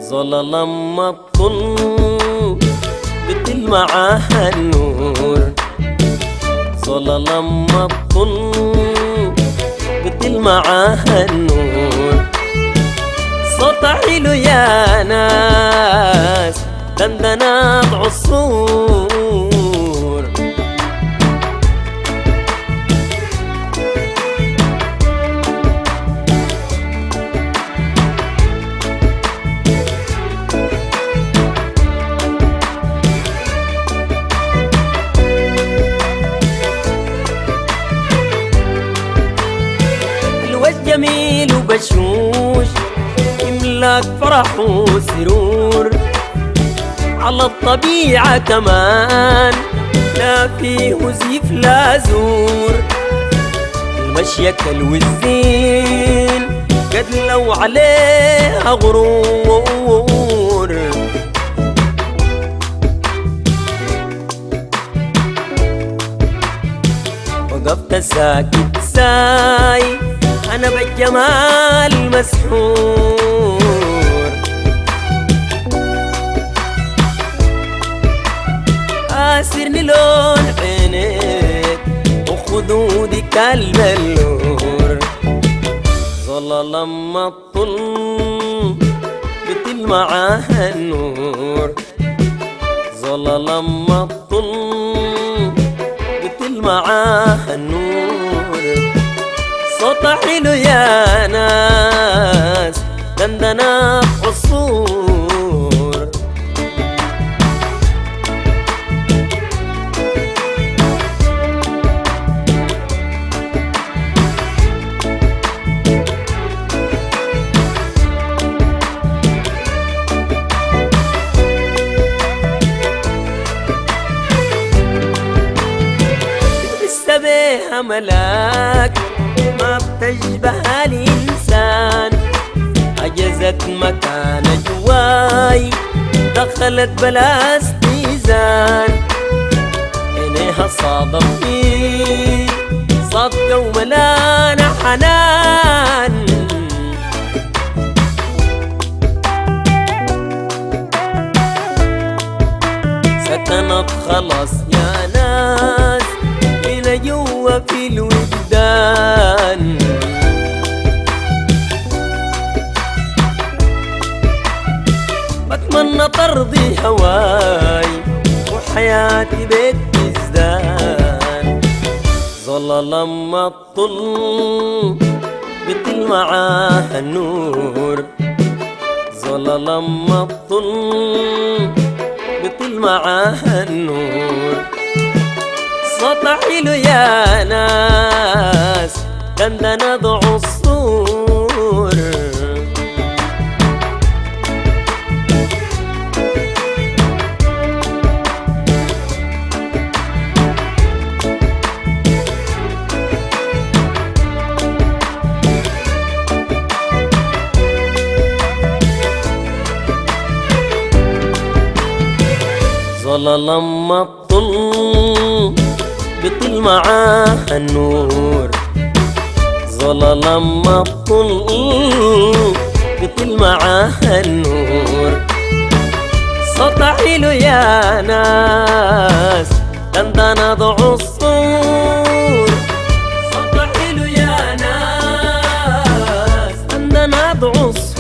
ظل لما تطل بتل معاها النور. ظل لما تطل بتل معاها النور. صوت حلو يا ناس دندنات عصور. جميل وبشوش يملاك فرح وسرور. على الطبيعة كمان لا فيه وزيف لا زور. المشية كالوزين قد لو عليها غرور. وقفت ساكت ساي أنا بالجمال مسحور. آسرني لون عينيك وخدودك البلور. ظل لما تطل بتل معاها النور. ظل لما تطل بتل معاها النور. صوت حلو يا ناس دندنات عصور. بتحس بيها ملاك ما بتشبه الإنسان. حجزت مكان جواي دخلت بلا استئذان. عينيها صادفتني صادقة وملانة حنان. سكنت خلاص يا ناس هنا جوا في الوجدان. بتمنى ترضي هواي وحياتي بيك تزدان. ظل لما تطل بتل معاها النور. ظل لما تطل بتل معاها النور. صوت حلو يا ناس دندنات عصور. ظل لما تطل بتل معاها النور. ظل لما تطل بتل معاها النور. صوت حلو يا ناس دندنات عصور. صوت حلو يا ناس دندنات عصور.